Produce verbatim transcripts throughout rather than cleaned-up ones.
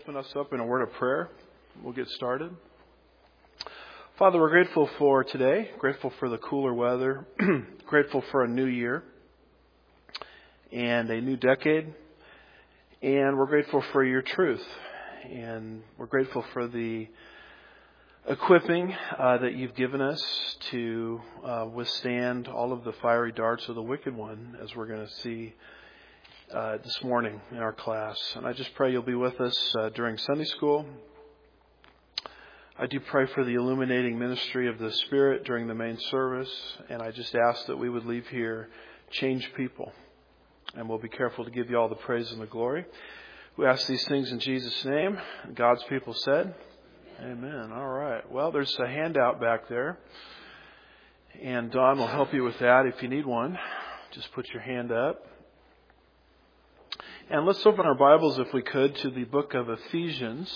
Open us up in a word of prayer. We'll get started. Father, we're grateful for today, grateful for the cooler weather, grateful for a new year and a new decade, and we're grateful for your truth, and we're grateful for the equipping uh, that you've given us to uh, withstand all of the fiery darts of the wicked one, as we're going to see Uh, this morning in our class. And I just pray you'll be with us uh, during Sunday school. I do pray for the illuminating ministry of the Spirit during the main service, and I just ask that we would leave here changed people, and we'll be careful to give you all the praise and the glory. We ask these things in Jesus' name. God's people said, Amen. All right. Well, there's a handout back there, and Don will help you with that if you need one. Just put your hand up. And let's open our Bibles, if we could, to the book of Ephesians,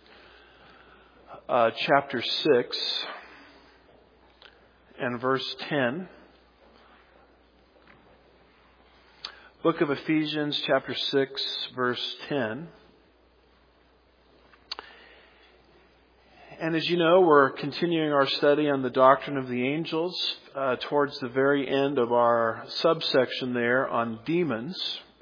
uh, chapter six, and verse ten. Book of Ephesians, chapter six, verse ten. And as you know, we're continuing our study on the doctrine of the angels uh, towards the very end of our subsection there on demons.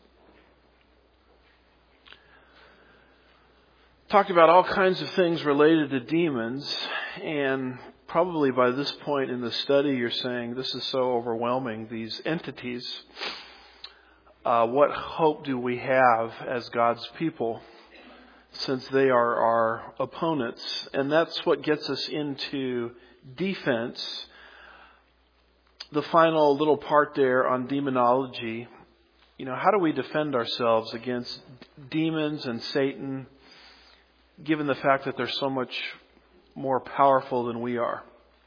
Talked about all kinds of things related to demons, and probably by this point in the study you're saying, this is so overwhelming, these entities. Uh, what hope do we have as God's people, since they are our opponents? And that's what gets us into defense. The final little part there on demonology. You know, how do we defend ourselves against demons and Satan, given the fact that they're so much more powerful than we are?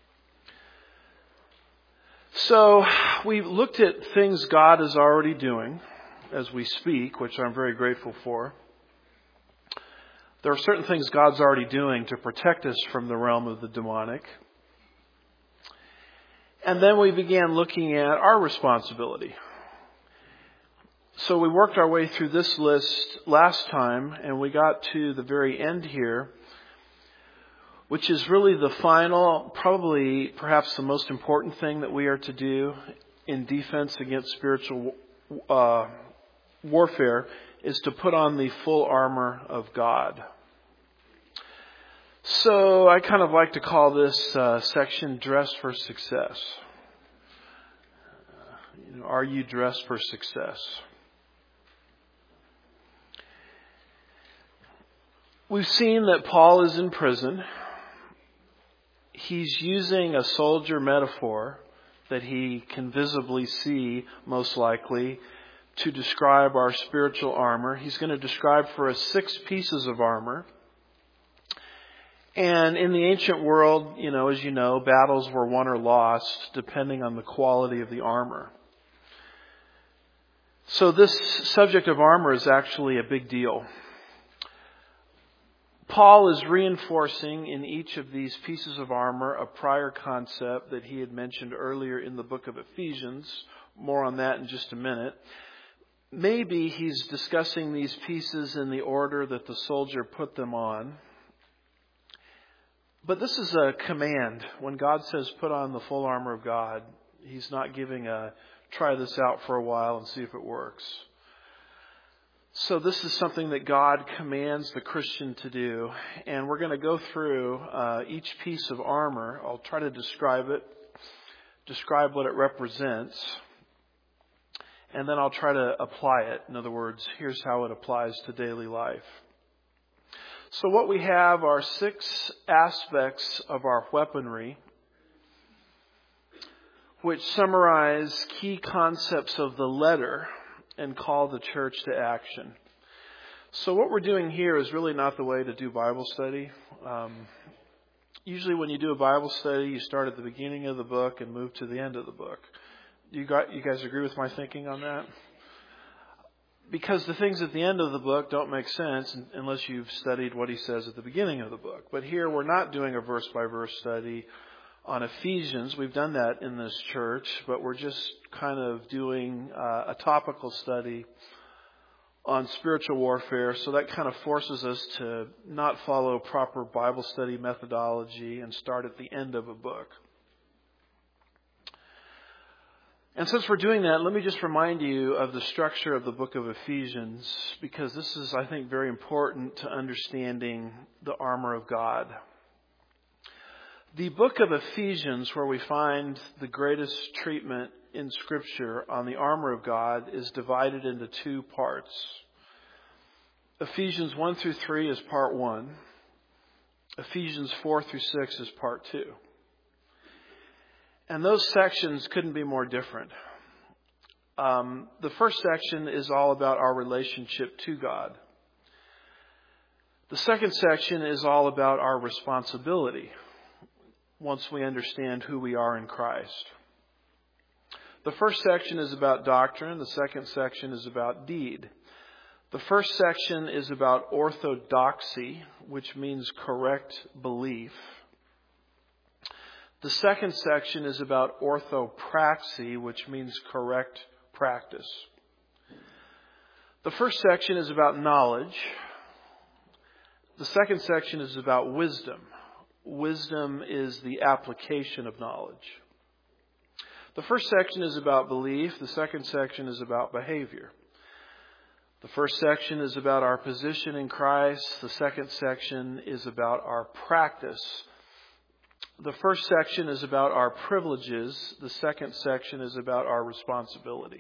So we looked at things God is already doing as we speak, which I'm very grateful for. There are certain things God's already doing to protect us from the realm of the demonic. And then we began looking at our responsibility. So we worked our way through this list last time, and we got to the very end here, which is really the final, probably perhaps the most important thing that we are to do in defense against spiritual uh, warfare, is to put on the full armor of God. So I kind of like to call this uh, section Dress for Success. You know, are you dressed for success? We've seen that Paul is in prison. He's using a soldier metaphor that he can visibly see, most likely, to describe our spiritual armor. He's going to describe for us six pieces of armor. And in the ancient world, you know, as you know, battles were won or lost depending on the quality of the armor. So this subject of armor is actually a big deal. Paul is reinforcing in each of these pieces of armor a prior concept that he had mentioned earlier in the book of Ephesians. More on that in just a minute. Maybe he's discussing these pieces in the order that the soldier put them on. But this is a command. When God says put on the full armor of God, he's not giving a try this out for a while and see if it works. So this is something that God commands the Christian to do. And we're going to go through uh, each piece of armor. I'll try to describe it, describe what it represents. And then I'll try to apply it. In other words, here's how it applies to daily life. So what we have are six aspects of our weaponry, which summarize key concepts of the letter and call the church to action. So what we're doing here is really not the way to do Bible study. Um, usually when you do a Bible study, you start at the beginning of the book and move to the end of the book. You got, you guys agree with my thinking on that? Because the things at the end of the book don't make sense unless you've studied what he says at the beginning of the book. But here we're not doing a verse-by-verse study on Ephesians. We've done that in this church, but we're just kind of doing uh, a topical study on spiritual warfare, so that kind of forces us to not follow proper Bible study methodology and start at the end of a book. And since we're doing that, let me just remind you of the structure of the book of Ephesians, because this is, I think, very important to understanding the armor of God. The book of Ephesians, where we find the greatest treatment in Scripture on the armor of God, is divided into two parts. Ephesians one through three is part one. Ephesians four through six is part two. And those sections couldn't be more different. Um, the first section is all about our relationship to God. The second section is all about our responsibility once we understand who we are in Christ. The first section is about doctrine. The second section is about deed. The first section is about orthodoxy, which means correct belief. The second section is about orthopraxy, which means correct practice. The first section is about knowledge. The second section is about wisdom. Wisdom is the application of knowledge. The first section is about belief. The second section is about behavior. The first section is about our position in Christ. The second section is about our practice. The first section is about our privileges. The second section is about our responsibility.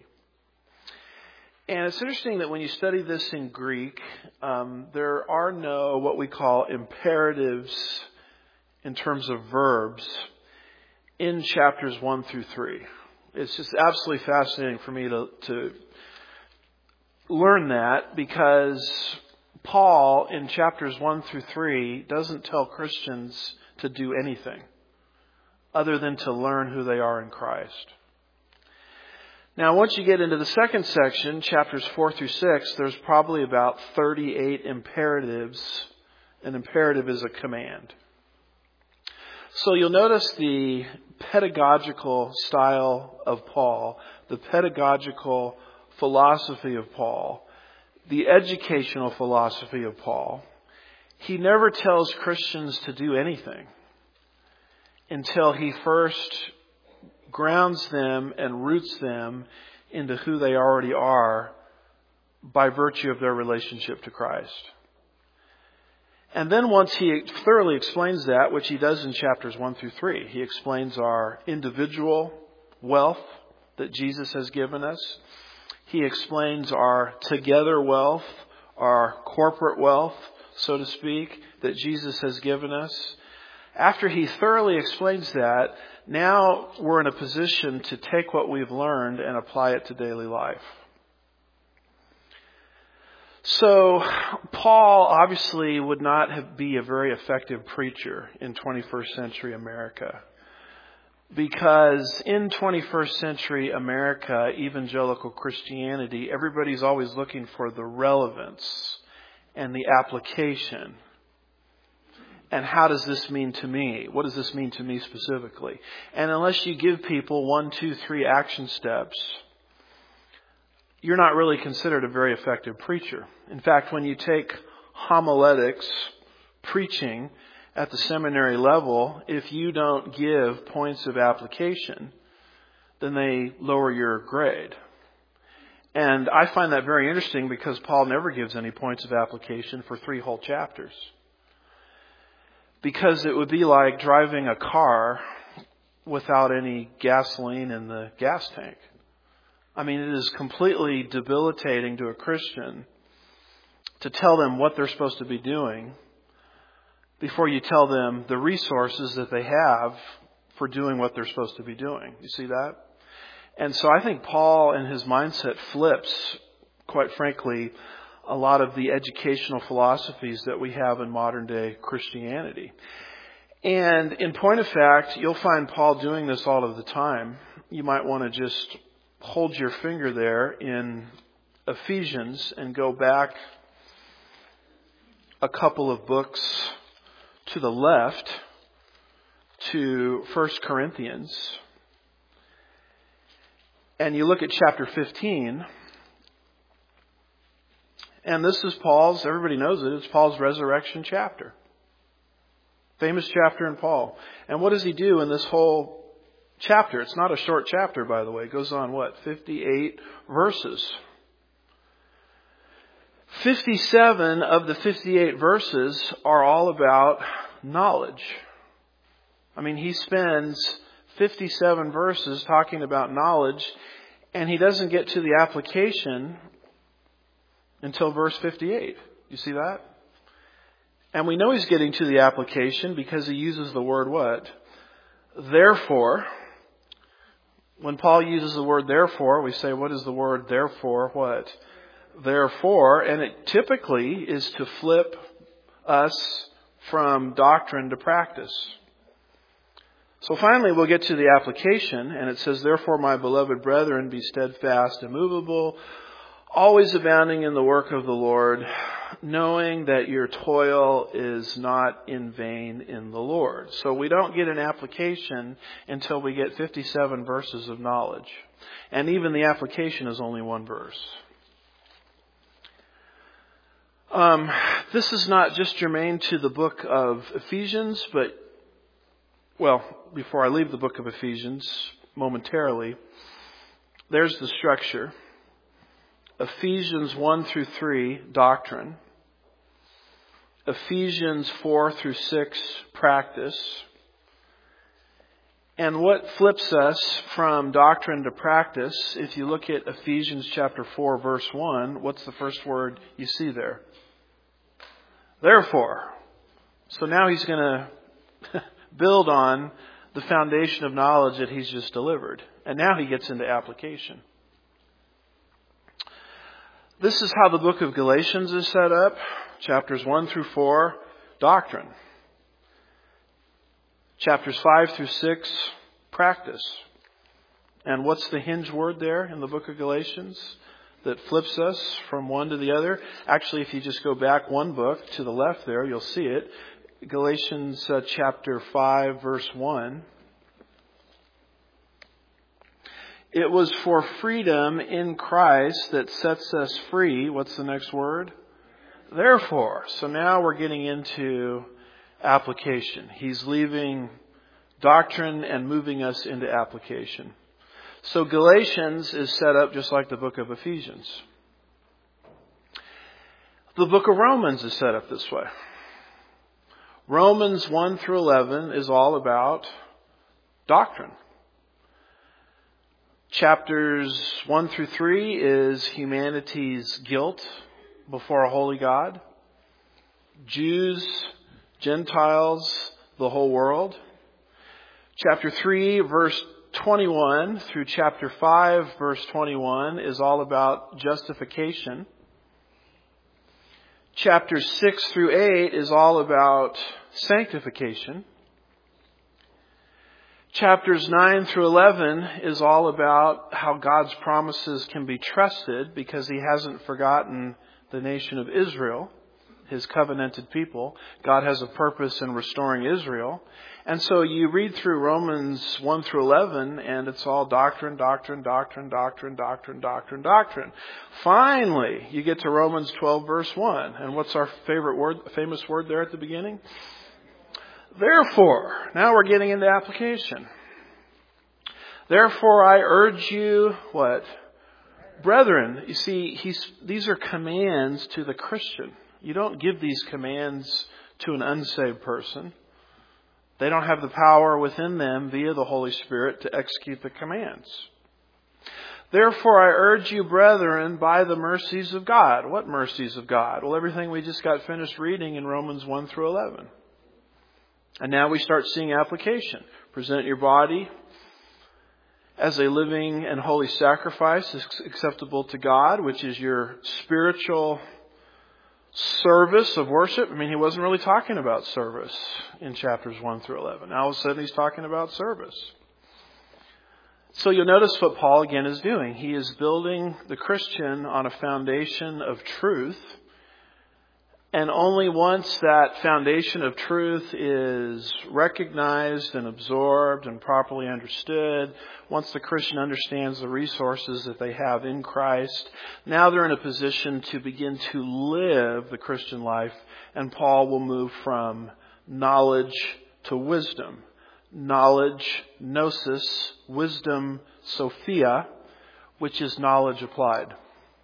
And it's interesting that when you study this in Greek, um, there are no what we call imperatives in terms of verbs in chapters one through three. It's just absolutely fascinating for me to, to learn that, because Paul in chapters one through three doesn't tell Christians to do anything other than to learn who they are in Christ. Now, once you get into the second section, chapters four through six, there's probably about thirty-eight imperatives. An imperative is a command. So you'll notice the pedagogical style of Paul, the pedagogical philosophy of Paul, the educational philosophy of Paul. He never tells Christians to do anything until he first grounds them and roots them into who they already are by virtue of their relationship to Christ. And then once he thoroughly explains that, which he does in chapters one through three, he explains our individual wealth that Jesus has given us. He explains our together wealth, our corporate wealth, so to speak, that Jesus has given us. After he thoroughly explains that, now we're in a position to take what we've learned and apply it to daily life. So Paul obviously would not have, be a very effective preacher in twenty-first century America, because in twenty-first century America, evangelical Christianity, everybody's always looking for the relevance and the application. And how does this mean to me? What does this mean to me specifically? And unless you give people one, two, three action steps, you're not really considered a very effective preacher. In fact, when you take homiletics, preaching at the seminary level, if you don't give points of application, then they lower your grade. And I find that very interesting, because Paul never gives any points of application for three whole chapters. Because it would be like driving a car without any gasoline in the gas tank. I mean, it is completely debilitating to a Christian to tell them what they're supposed to be doing before you tell them the resources that they have for doing what they're supposed to be doing. You see that? And so I think Paul and his mindset flips, quite frankly, a lot of the educational philosophies that we have in modern day Christianity. And in point of fact, you'll find Paul doing this all of the time. You might want to just hold your finger there in Ephesians and go back a couple of books to the left to First Corinthians. And you look at chapter fifteen. And this is Paul's, everybody knows it, it's Paul's resurrection chapter. Famous chapter in Paul. And what does he do in this whole chapter? It's not a short chapter, by the way. It goes on, what, fifty-eight verses. fifty-seven of the fifty-eight verses are all about knowledge. I mean, he spends fifty-seven verses talking about knowledge, and he doesn't get to the application until verse fifty-eight. You see that? And we know he's getting to the application because he uses the word what? Therefore. When Paul uses the word therefore, we say, what is the word therefore? What? Therefore. And it typically is to flip us from doctrine to practice. So finally we'll get to the application, and it says, therefore, my beloved brethren, be steadfast, immovable, always abounding in the work of the Lord, knowing that your toil is not in vain in the Lord. So we don't get an application until we get fifty-seven verses of knowledge. And even the application is only one verse. Um, this is not just germane to the book of Ephesians, but, well, before I leave the book of Ephesians momentarily, there's the structure. Ephesians one through three, doctrine. Ephesians four through six, practice. And what flips us from doctrine to practice, if you look at Ephesians chapter four, verse one, what's the first word you see there? Therefore. So now he's going to build on the foundation of knowledge that he's just delivered. And now he gets into application. This is how the book of Galatians is set up. Chapters one through four, doctrine. Chapters five through six, practice. And what's the hinge word there in the book of Galatians that flips us from one to the other? Actually, if you just go back one book to the left there, you'll see it. Galatians uh, chapter five, verse one. It was for freedom in Christ that sets us free. What's the next word? Therefore. So now we're getting into application. He's leaving doctrine and moving us into application. So Galatians is set up just like the book of Ephesians. The book of Romans is set up this way. Romans one through eleven is all about doctrine. Chapters one through three is humanity's guilt before a holy God. Jews, Gentiles, the whole world. Chapter three, verse twenty-one through chapter five, verse twenty-one is all about justification. Chapters six through eight is all about sanctification. Chapters nine through eleven is all about how God's promises can be trusted because He hasn't forgotten the nation of Israel, His covenanted people. God has a purpose in restoring Israel. And so you read through Romans one through eleven and it's all doctrine, doctrine, doctrine, doctrine, doctrine, doctrine, doctrine. Finally, you get to Romans twelve verse one. And what's our favorite word, famous word there at the beginning? Therefore, now we're getting into application. Therefore, I urge you, what? Brethren. You see, he's, these are commands to the Christian. You don't give these commands to an unsaved person. They don't have the power within them via the Holy Spirit to execute the commands. Therefore, I urge you, brethren, by the mercies of God. What mercies of God? Well, everything we just got finished reading in Romans one through eleven. And now we start seeing application. Present your body as a living and holy sacrifice acceptable to God, which is your spiritual service of worship. I mean, he wasn't really talking about service in chapters one through eleven. Now all of a sudden he's talking about service. So you'll notice what Paul again is doing. He is building the Christian on a foundation of truth. And only once that foundation of truth is recognized and absorbed and properly understood, once the Christian understands the resources that they have in Christ, now they're in a position to begin to live the Christian life. And Paul will move from knowledge to wisdom. Knowledge, gnosis, wisdom, Sophia, which is knowledge applied.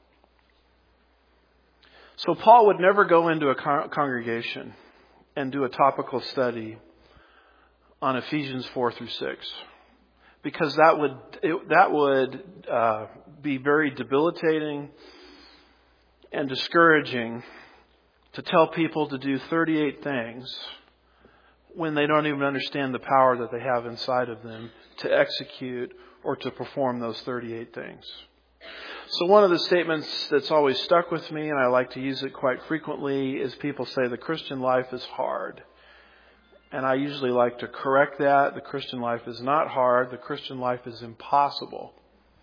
So Paul would never go into a con- congregation and do a topical study on Ephesians four through six, because that would it, that would uh, be very debilitating and discouraging to tell people to do thirty-eight things when they don't even understand the power that they have inside of them to execute or to perform those thirty-eight things. So one of the statements that's always stuck with me, and I like to use it quite frequently, is people say the Christian life is hard. And I usually like to correct that. The Christian life is not hard. The Christian life is impossible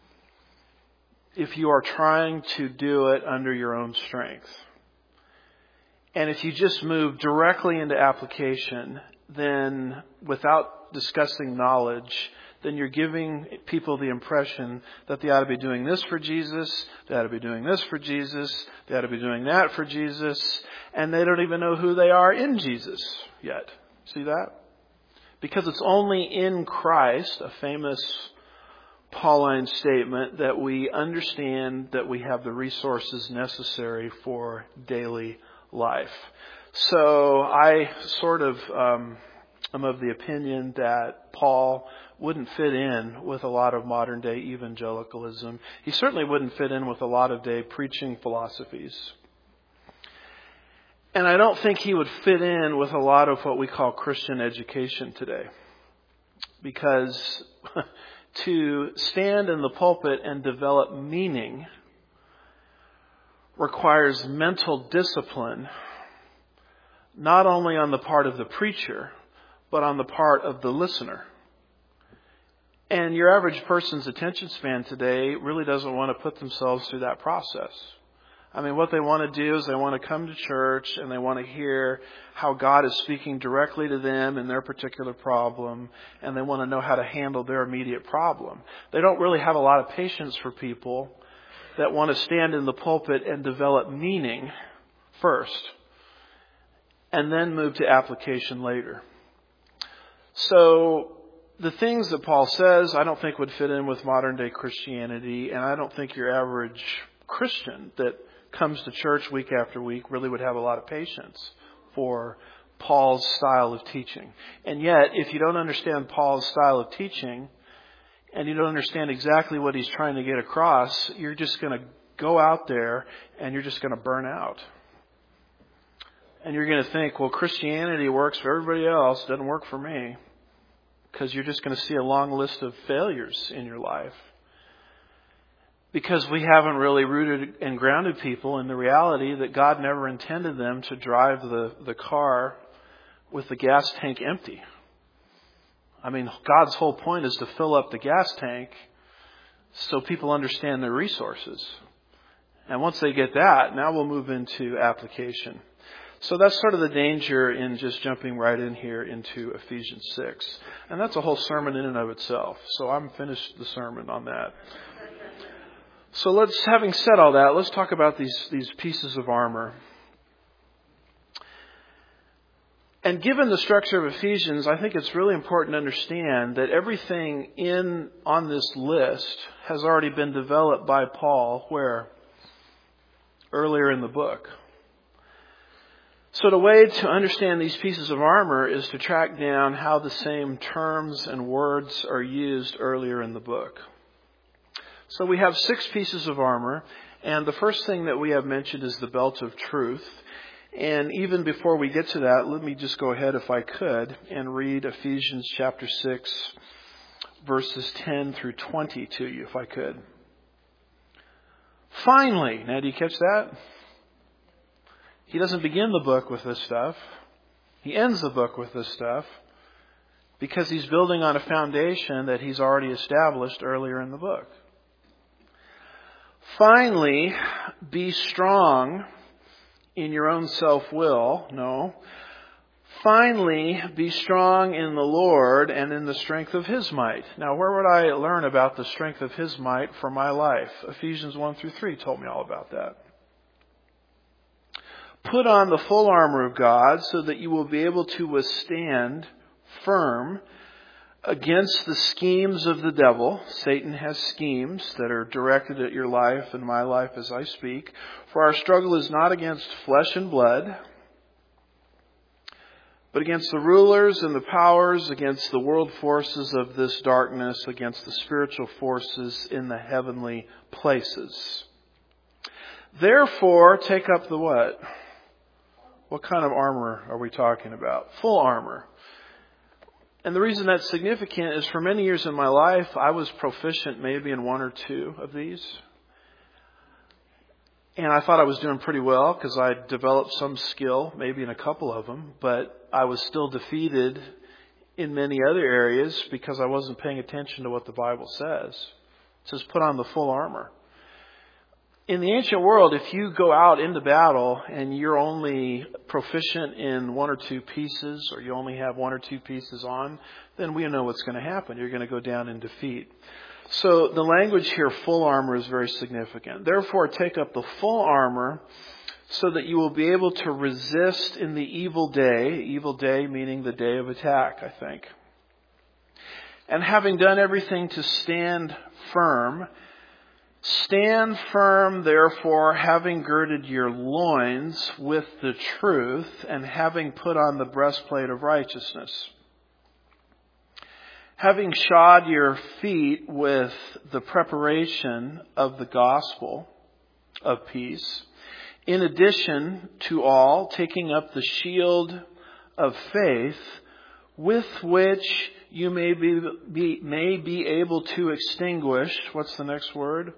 if you are trying to do it under your own strength. And if you just move directly into application, then without discussing knowledge, then you're giving people the impression that they ought to be doing this for Jesus, they ought to be doing this for Jesus, they ought to be doing that for Jesus, and they don't even know who they are in Jesus yet. See that? Because it's only in Christ, a famous Pauline statement, that we understand that we have the resources necessary for daily life. So I sort of um, am of the opinion that Paul wouldn't fit in with a lot of modern day evangelicalism. He certainly wouldn't fit in with a lot of day preaching philosophies. And I don't think he would fit in with a lot of what we call Christian education today. Because to stand in the pulpit and develop meaning requires mental discipline, not only on the part of the preacher, but on the part of the listener. And your average person's attention span today really doesn't want to put themselves through that process. I mean, what they want to do is they want to come to church and they want to hear how God is speaking directly to them in their particular problem, and they want to know how to handle their immediate problem. They don't really have a lot of patience for people that want to stand in the pulpit and develop meaning first, and then move to application later. So the things that Paul says, I don't think would fit in with modern day Christianity, and I don't think your average Christian that comes to church week after week really would have a lot of patience for Paul's style of teaching. And yet, if you don't understand Paul's style of teaching, and you don't understand exactly what he's trying to get across, you're just going to go out there and you're just going to burn out. And you're going to think, well, Christianity works for everybody else, it doesn't work for me. Because you're just going to see a long list of failures in your life. Because we haven't really rooted and grounded people in the reality that God never intended them to drive the, the car with the gas tank empty. I mean, God's whole point is to fill up the gas tank so people understand their resources. And once they get that, now we'll move into application. So that's sort of the danger in just jumping right in here into Ephesians six. And that's a whole sermon in and of itself. So I'm finished the sermon on that. So let's, having said all that, let's talk about these, these pieces of armor. And given the structure of Ephesians, I think it's really important to understand that everything in on this list has already been developed by Paul, where? Earlier in the book. So the way to understand these pieces of armor is to track down how the same terms and words are used earlier in the book. So we have six pieces of armor, and the first thing that we have mentioned is the belt of truth. And even before we get to that, let me just go ahead, if I could, and read Ephesians chapter six, verses ten through twenty to you, if I could. Finally, now do you catch that? He doesn't begin the book with this stuff. He ends the book with this stuff because he's building on a foundation that he's already established earlier in the book. Finally, be strong in your own self-will. No. Finally, be strong in the Lord and in the strength of His might. Now, where would I learn about the strength of His might for my life? Ephesians one through three told me all about that. Put on the full armor of God so that you will be able to withstand firm against the schemes of the devil. Satan has schemes that are directed at your life and my life as I speak. For our struggle is not against flesh and blood, but against the rulers and the powers, against the world forces of this darkness, against the spiritual forces in the heavenly places. Therefore, take up the what? What kind of armor are we talking about? Full armor. And the reason that's significant is for many years in my life, I was proficient maybe in one or two of these. And I thought I was doing pretty well because I developed some skill, maybe in a couple of them, but I was still defeated in many other areas because I wasn't paying attention to what the Bible says. It says put on the full armor. In the ancient world, if you go out into battle and you're only proficient in one or two pieces, or you only have one or two pieces on, then we know what's going to happen. You're going to go down in defeat. So the language here, full armor, is very significant. Therefore, take up the full armor so that you will be able to resist in the evil day. Evil day meaning the day of attack, I think. And having done everything to stand firm, stand firm, therefore, having girded your loins with the truth and having put on the breastplate of righteousness. Having shod your feet with the preparation of the gospel of peace, in addition to all, taking up the shield of faith, with which you may be, be may be able to extinguish, what's the next word?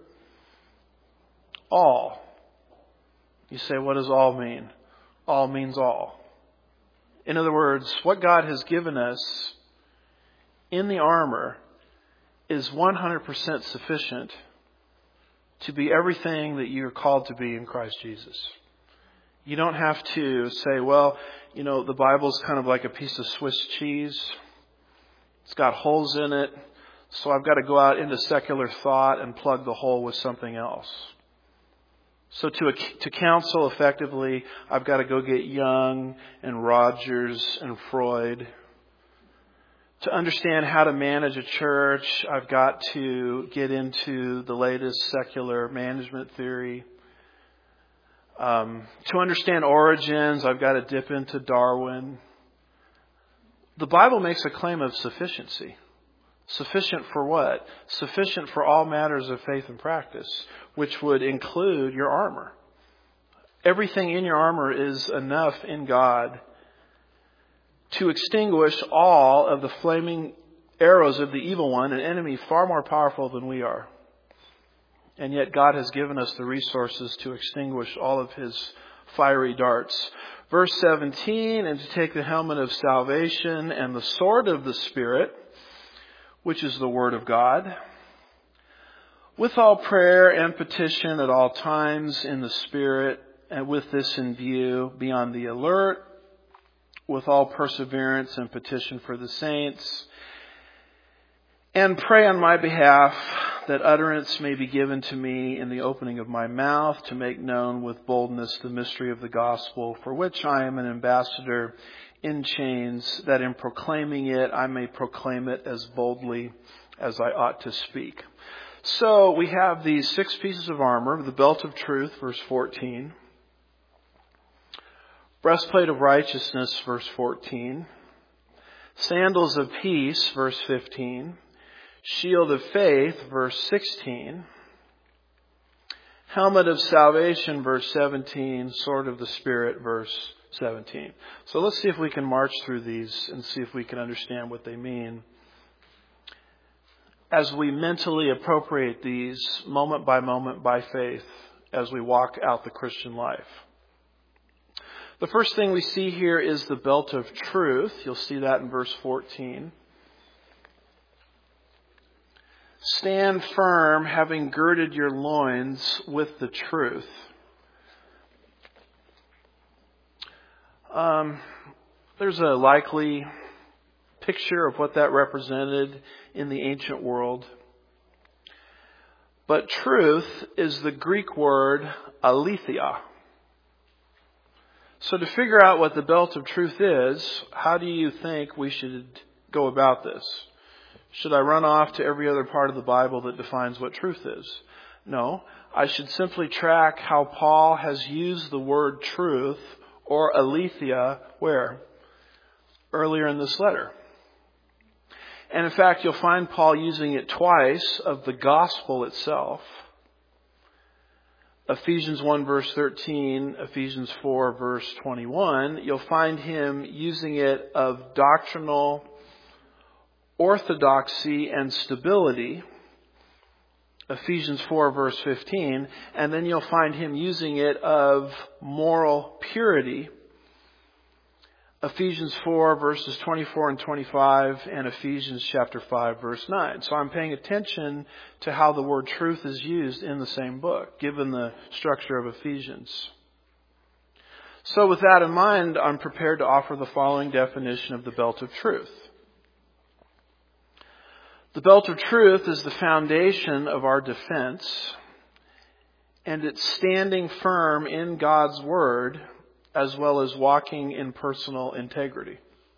All. You say, what does all mean? All means all. In other words, what God has given us in the armor is one hundred percent sufficient to be everything that you're called to be in Christ Jesus. You don't have to say, well, you know, the Bible's kind of like a piece of Swiss cheese. It's got holes in it, so I've got to go out into secular thought and plug the hole with something else. So to to counsel effectively, I've got to go get Young and Rogers and Freud. To understand how to manage a church, I've got to get into the latest secular management theory. Um, to understand origins, I've got to dip into Darwin. The Bible makes a claim of sufficiency. Sufficient for what? Sufficient for all matters of faith and practice, which would include your armor. Everything in your armor is enough in God to extinguish all of the flaming arrows of the evil one, an enemy far more powerful than we are. And yet God has given us the resources to extinguish all of his fiery darts. Verse seventeen, and to take the helmet of salvation and the sword of the Spirit, which is the Word of God, with all prayer and petition at all times in the Spirit, and with this in view, be on the alert, with all perseverance and petition for the saints, and pray on my behalf that utterance may be given to me in the opening of my mouth to make known with boldness the mystery of the gospel, for which I am an ambassador in chains, that in proclaiming it I may proclaim it as boldly as I ought to speak. So we have these six pieces of armor, the belt of truth, verse fourteen. Breastplate of righteousness, verse fourteen. Sandals of peace, verse fifteen. Shield of faith, verse sixteen. Helmet of salvation, verse seventeen. Sword of the Spirit, verse seventeen. So let's see if we can march through these and see if we can understand what they mean as we mentally appropriate these moment by moment by faith as we walk out the Christian life. The first thing we see here is the belt of truth. You'll see that in verse fourteen. Stand firm, having girded your loins with the truth. Um, there's a likely picture of what that represented in the ancient world. But truth is the Greek word aletheia. So to figure out what the belt of truth is, how do you think we should go about this? Should I run off to every other part of the Bible that defines what truth is? No, I should simply track how Paul has used the word truth or aletheia where? Earlier in this letter. And in fact, you'll find Paul using it twice of the gospel itself. Ephesians one verse thirteen, Ephesians four verse twenty-one, you'll find him using it of doctrinal orthodoxy and stability. Ephesians four verse fifteen, and then you'll find him using it of moral purity. Ephesians four verses twenty-four and twenty-five and Ephesians chapter five verse nine. So I'm paying attention to how the word truth is used in the same book, given the structure of Ephesians. So with that in mind, I'm prepared to offer the following definition of the belt of truth. The belt of truth is the foundation of our defense, and it's standing firm in God's Word as well as walking in personal integrity.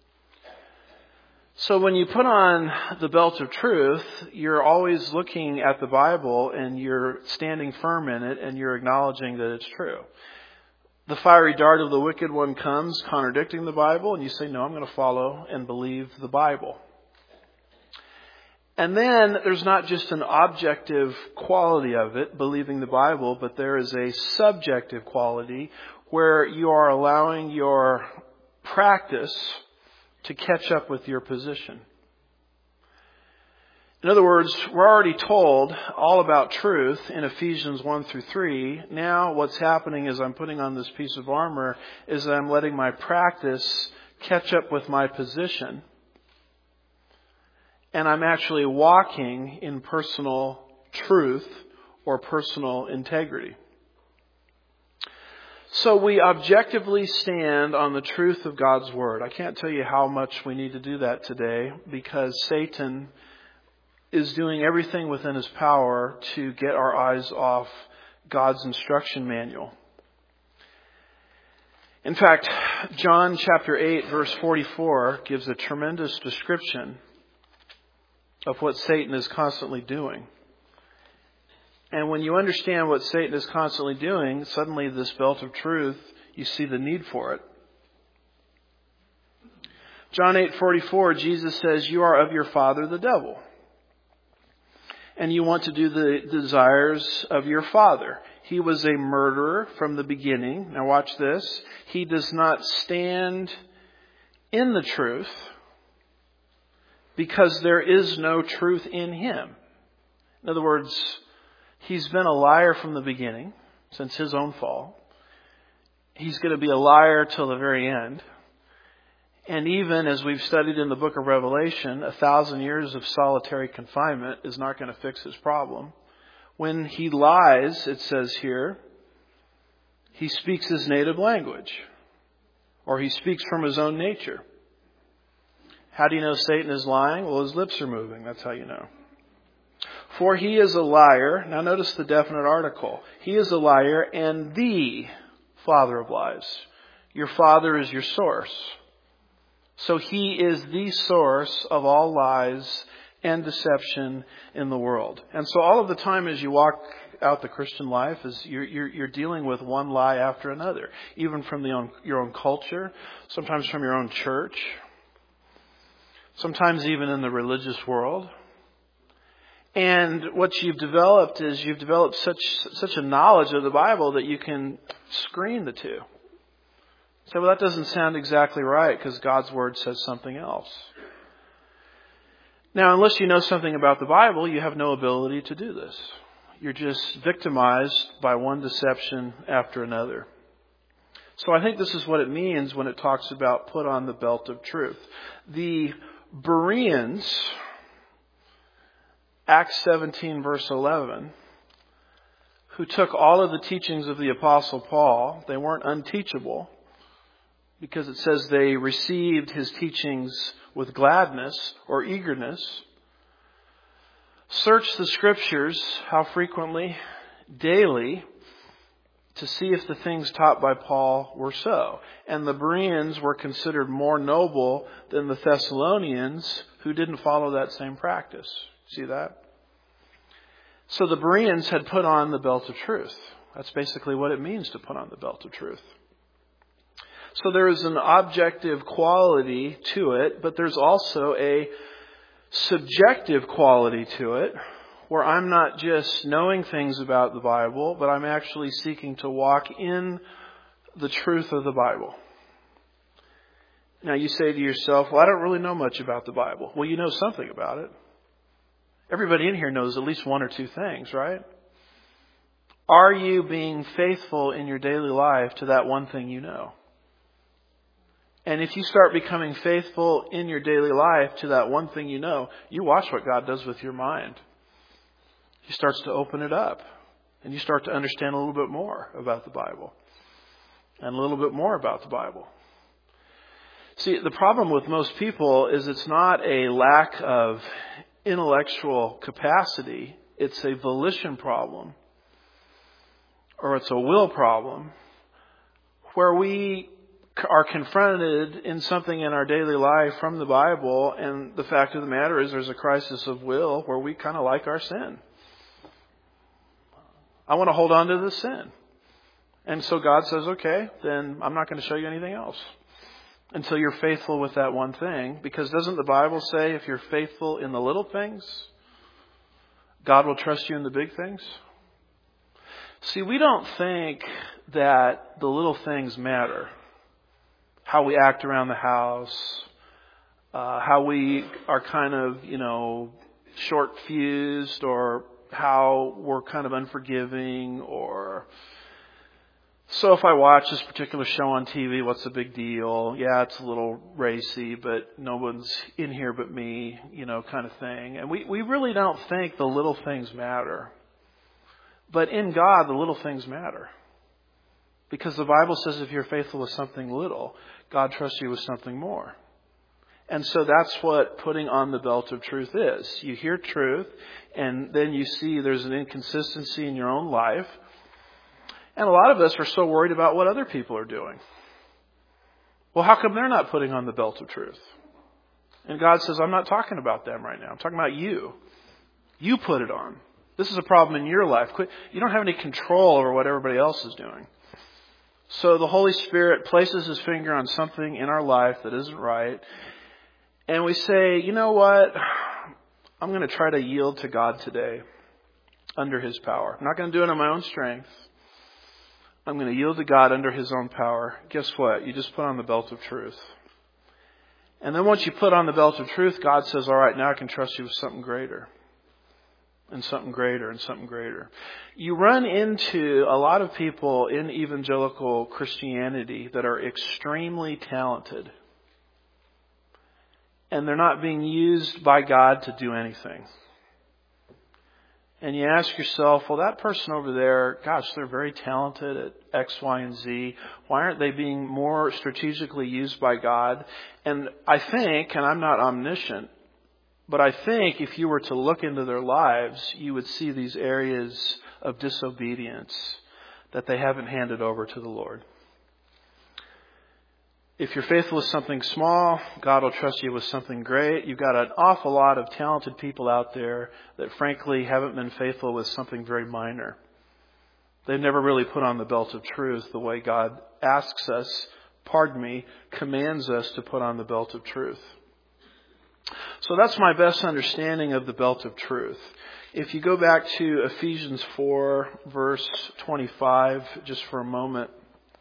So when you put on the belt of truth, you're always looking at the Bible and you're standing firm in it and you're acknowledging that it's true. The fiery dart of the wicked one comes contradicting the Bible, and you say, no, I'm going to follow and believe the Bible. And then there's not just an objective quality of it, believing the Bible, but there is a subjective quality where you are allowing your practice to catch up with your position. In other words, we're already told all about truth in Ephesians one through three. Now what's happening is I'm putting on this piece of armor is that I'm letting my practice catch up with my position. And I'm actually walking in personal truth or personal integrity. So we objectively stand on the truth of God's Word. I can't tell you how much we need to do that today because Satan is doing everything within his power to get our eyes off God's instruction manual. In fact, John chapter eight verse forty-four gives a tremendous description of what Satan is constantly doing. And when you understand what Satan is constantly doing, suddenly this belt of truth, you see the need for it. John eight forty-four, Jesus says, you are of your father the devil, and you want to do the desires of your father. He was a murderer from the beginning. Now watch this. He does not stand in the truth, because there is no truth in him. In other words, he's been a liar from the beginning, since his own fall. He's going to be a liar till the very end. And even as we've studied in the book of Revelation, a thousand years of solitary confinement is not going to fix his problem. When he lies, it says here, he speaks his native language, or he speaks from his own nature. How do you know Satan is lying? Well, his lips are moving. That's how you know. For he is a liar. Now notice the definite article. He is a liar and the father of lies. Your father is your source. So he is the source of all lies and deception in the world. And so all of the time as you walk out the Christian life is you're, you're, you're dealing with one lie after another. Even from the own, your own culture, sometimes from your own church. Sometimes even in the religious world. And what you've developed is you've developed such such a knowledge of the Bible that you can screen the two. Say, well, that doesn't sound exactly right because God's Word says something else. Now, unless you know something about the Bible, you have no ability to do this. You're just victimized by one deception after another. So I think this is what it means when it talks about put on the belt of truth. The Bereans, Acts seventeen verse eleven, who took all of the teachings of the Apostle Paul, they weren't unteachable. because it says they received his teachings with gladness or eagerness. Search the Scriptures, how frequently? Daily, to see if the things taught by Paul were so. And the Bereans were considered more noble than the Thessalonians, who didn't follow that same practice. See that? So the Bereans had put on the belt of truth. That's basically what it means to put on the belt of truth. So there is an objective quality to it, but there's also a subjective quality to it, where I'm not just knowing things about the Bible, but I'm actually seeking to walk in the truth of the Bible. Now you say to yourself, well, I don't really know much about the Bible. Well, you know something about it. Everybody in here knows at least one or two things, right? Are you being faithful in your daily life to that one thing you know? And if you start becoming faithful in your daily life to that one thing you know, you watch what God does with your mind. He starts to open it up. And you start to understand a little bit more about the Bible. And a little bit more about the Bible. See, the problem with most people is it's not a lack of intellectual capacity. It's a volition problem. Or it's a will problem. Where we are confronted in something in our daily life from the Bible, and the fact of the matter is there's a crisis of will where we kind of like our sin. I want to hold on to the sin. And so God says, okay, then I'm not going to show you anything else until you're faithful with that one thing. Because doesn't the Bible say if you're faithful in the little things, God will trust you in the big things? See, we don't think that the little things matter. How we act around the house, uh, how we are kind of, you know, short-fused, or how we're kind of unforgiving, or so if I watch this particular show on T V, what's the big deal? Yeah, it's a little racy, but no one's in here but me, you know, kind of thing. And we, we really don't think the little things matter. But in God, the little things matter. Because the Bible says if you're faithful with something little, God trusts you with something more. And so that's what putting on the belt of truth is. You hear truth, and then you see there's an inconsistency in your own life. And a lot of us are so worried about what other people are doing. Well, how come they're not putting on the belt of truth? And God says, I'm not talking about them right now. I'm talking about you. You put it on. This is a problem in your life. You don't have any control over what everybody else is doing. So the Holy Spirit places His finger on something in our life that isn't right. And we say, you know what? I'm going to try to yield to God today under His power. I'm not going to do it on my own strength. I'm going to yield to God under His own power. Guess what? You just put on the belt of truth. And then once you put on the belt of truth, God says, all right, now I can trust you with something greater. And something greater and something greater. You run into a lot of people in evangelical Christianity that are extremely talented. And they're not being used by God to do anything. And you ask yourself, well, that person over there, gosh, they're very talented at X, Y, and Z. Why aren't they being more strategically used by God? And I think, and I'm not omniscient, but I think if you were to look into their lives, you would see these areas of disobedience that they haven't handed over to the Lord. If you're faithful with something small, God will trust you with something great. You've got an awful lot of talented people out there that frankly haven't been faithful with something very minor. They've never really put on the belt of truth the way God asks us, pardon me, commands us to put on the belt of truth. So that's my best understanding of the belt of truth. If you go back to Ephesians four, verse twenty-five, just for a moment.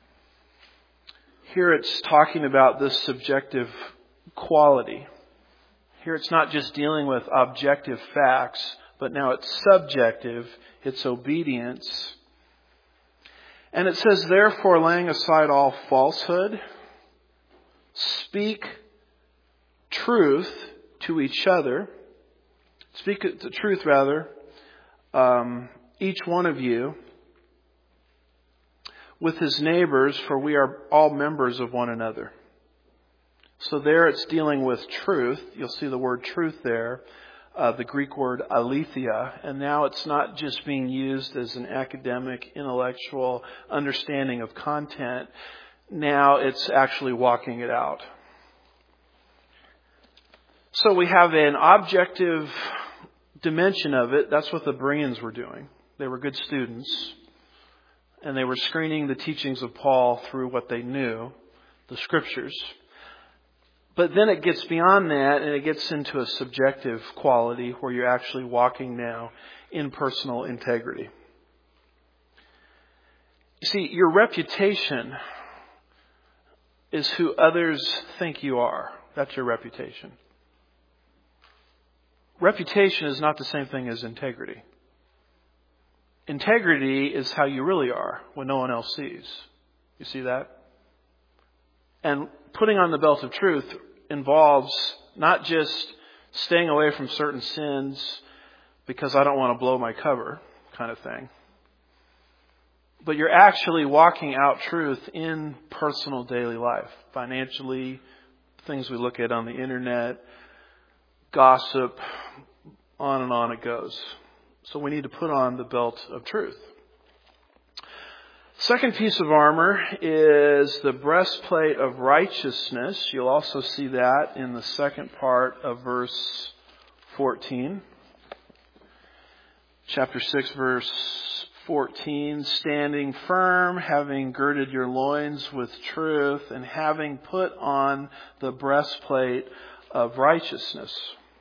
Here it's talking about this subjective quality. Here it's not just dealing with objective facts, but now it's subjective. It's obedience. And it says, therefore, laying aside all falsehood, speak truth to each other. Speak the truth, rather, um, each one of you, with his neighbors, for we are all members of one another. So there it's dealing with truth. You'll see the word truth there, uh, the Greek word aletheia. And now it's not just being used as an academic, intellectual understanding of content. Now it's actually walking it out. So we have an objective dimension of it. That's what the Bereans were doing. They were good students. And they were screening the teachings of Paul through what they knew, the scriptures. But then it gets beyond that and it gets into a subjective quality where you're actually walking now in personal integrity. You see, your reputation is who others think you are. That's your reputation. Reputation is not the same thing as integrity. Integrity is how you really are when no one else sees. You see that? And putting on the belt of truth involves not just staying away from certain sins because I don't want to blow my cover kind of thing. But you're actually walking out truth in personal daily life. Financially, things we look at on the internet, gossip, on and on it goes. So we need to put on the belt of truth. Second piece of armor is the breastplate of righteousness. You'll also see that in the second part of verse fourteen. Chapter six, verse fourteen. Standing firm, having girded your loins with truth, and having put on the breastplate of righteousness.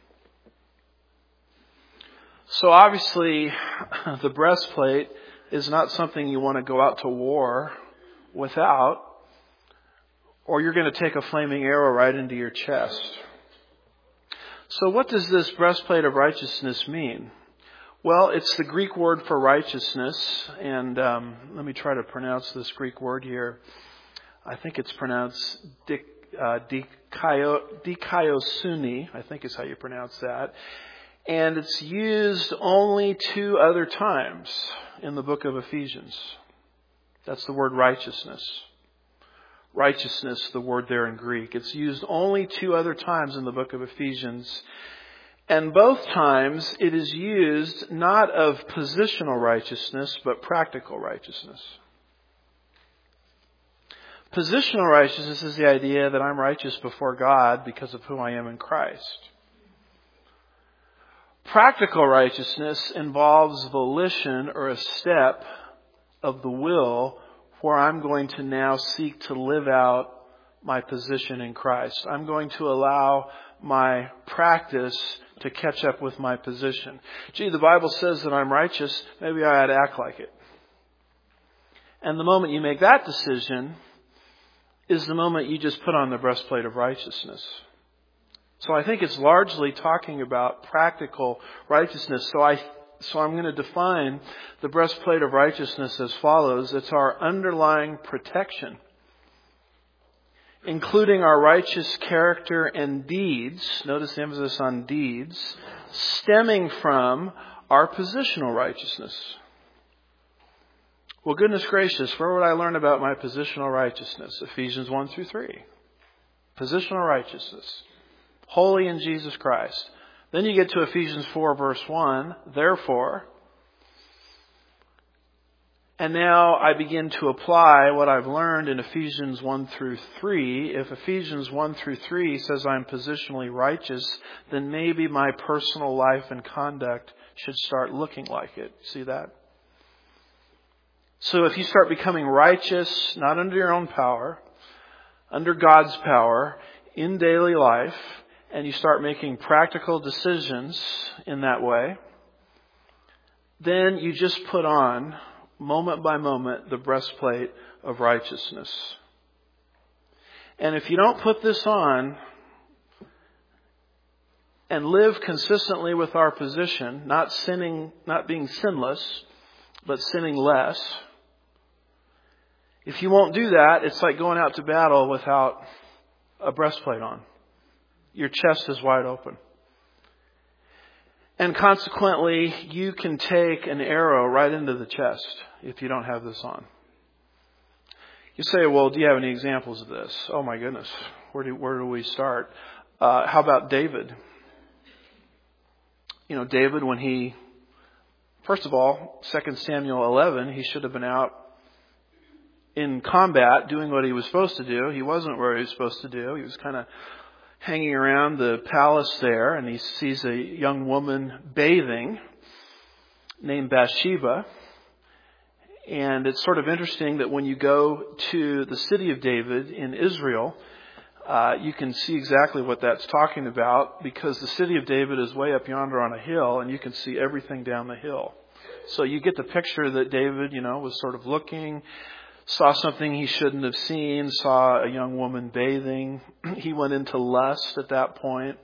So obviously, the breastplate is not something you want to go out to war without, or you're going to take a flaming arrow right into your chest. So what does this breastplate of righteousness mean? Well, it's the Greek word for righteousness, and um, let me try to pronounce this Greek word here. I think it's pronounced dik, uh, dikaio, dikaiosune, I think is how you pronounce that. And it's used only two other times in the book of Ephesians. That's the word righteousness. Righteousness, the word there in Greek. It's used only two other times in the book of Ephesians. And both times it is used not of positional righteousness, but practical righteousness. Positional righteousness is the idea that I'm righteous before God because of who I am in Christ. Practical righteousness involves volition or a step of the will where I'm going to now seek to live out my position in Christ. I'm going to allow my practice to catch up with my position. Gee, the Bible says that I'm righteous. Maybe I ought to act like it. And the moment you make that decision is the moment you just put on the breastplate of righteousness. So I think it's largely talking about practical righteousness. So I, so I'm going to define the breastplate of righteousness as follows. It's our underlying protection, including our righteous character and deeds. Notice the emphasis on deeds, stemming from our positional righteousness. Well, goodness gracious, where would I learn about my positional righteousness? Ephesians one through three. Positional righteousness. Holy in Jesus Christ. Then you get to Ephesians four verse one. Therefore, and now I begin to apply what I've learned in Ephesians one through three. If Ephesians one through three says I'm positionally righteous, then maybe my personal life and conduct should start looking like it. See that? So if you start becoming righteous, not under your own power, under God's power, in daily life, and you start making practical decisions in that way, then you just put on, moment by moment, the breastplate of righteousness. And if you don't put this on and live consistently with our position, not sinning, not being sinless, but sinning less, if you won't do that, it's like going out to battle without a breastplate on. Your chest is wide open. And consequently, you can take an arrow right into the chest if you don't have this on. You say, well, do you have any examples of this? Oh my goodness, where do where do we start? Uh, how about David? You know, David, when he, first of all, Second Samuel eleven, he should have been out in combat doing what he was supposed to do. He wasn't where he was supposed to do. He was kind of hanging around the palace there, and he sees a young woman bathing named Bathsheba. And it's sort of interesting that when you go to the city of David in Israel, uh, you can see exactly what that's talking about, because the city of David is way up yonder on a hill, and you can see everything down the hill. So you get the picture that David, you know, was sort of looking, saw something he shouldn't have seen, saw a young woman bathing. He went into lust at that point.